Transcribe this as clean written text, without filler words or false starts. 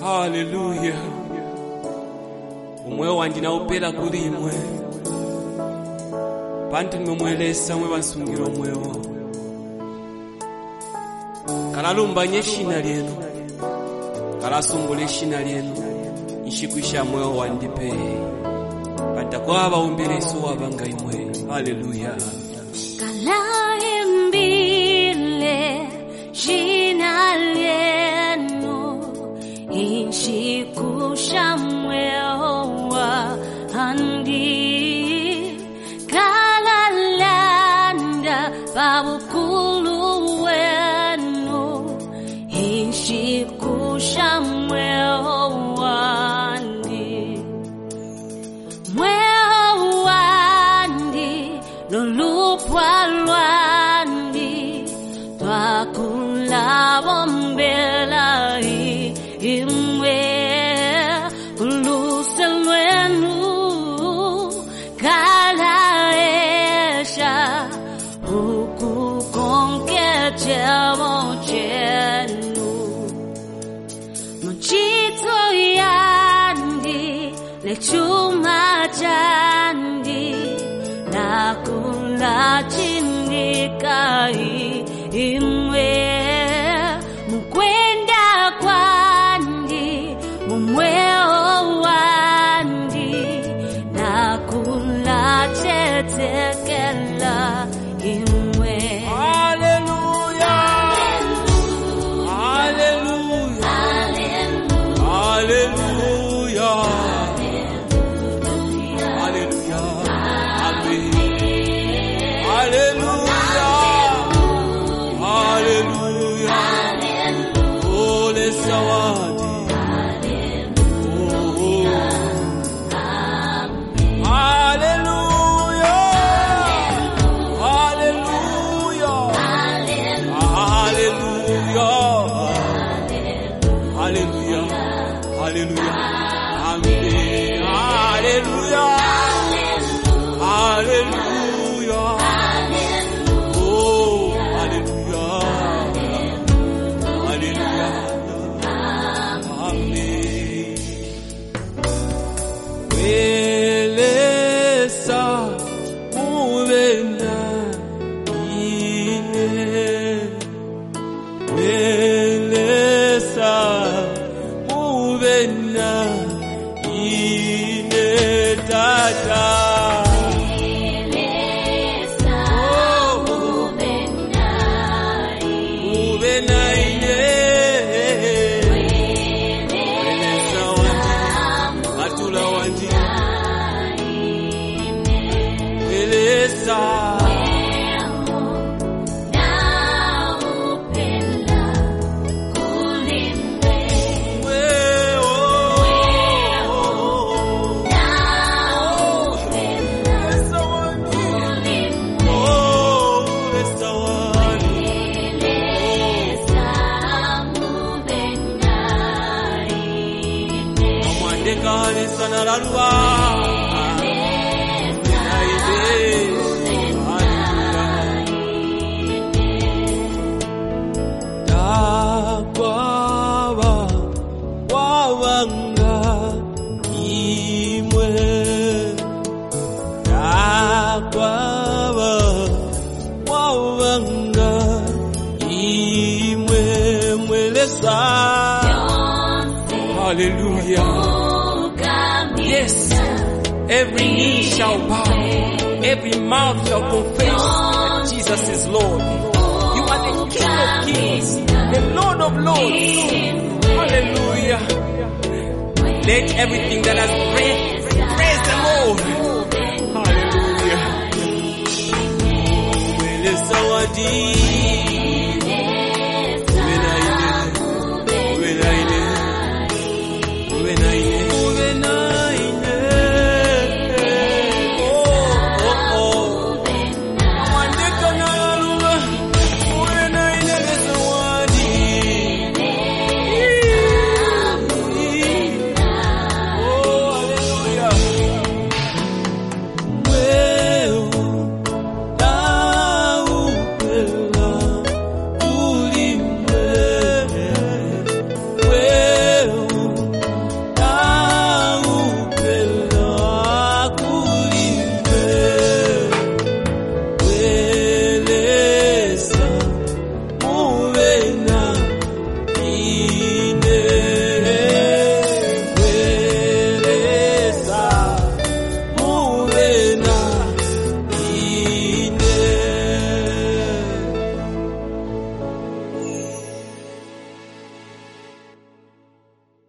Hallelujah. Umwe wandi na upela kulimwe. Pantu nimemwelesa mwe basungira omwewo. Kalalumba nyeshina lyenu. Kalasumbule shina lyenu. Ishikwisha mwewo wandipe. Patakwaba umbireso wabanga imwe. Hallelujah. Kalaimbile shina lyenu. Ishikusha mwewo wandi. Kalalanda babukulu wenu. Ishikusha mwewo wandi. Mwewo wandi lolupwa lwandi. Twakula bombela imwe. Kuluse lwenu kalaesha. Huku konke chemo chenu. Mchito yandi lechuma chandi. Nakula chindika imwe. Mkwenda kwandi mumweo wandi. Nakula chetekela imwe. Hallelujah. Hallelujah. Hallelujah. Hallelujah. Amen. Hallelujah. Hallelujah. Ole sawadi. Hallelujah. Hallelujah. Amen. Hallelujah. Hallelujah. Oh, hallelujah. Hallelujah. Amen. Welesa uvena ine. Welesa uvena ine tata. Hallelujah. Yes. Every knee shall bow. Every mouth shall confess that Jesus is Lord. You are the King of Kings, the Lord of Lords. Hallelujah. Let everything that has breath praise the Lord. Hallelujah.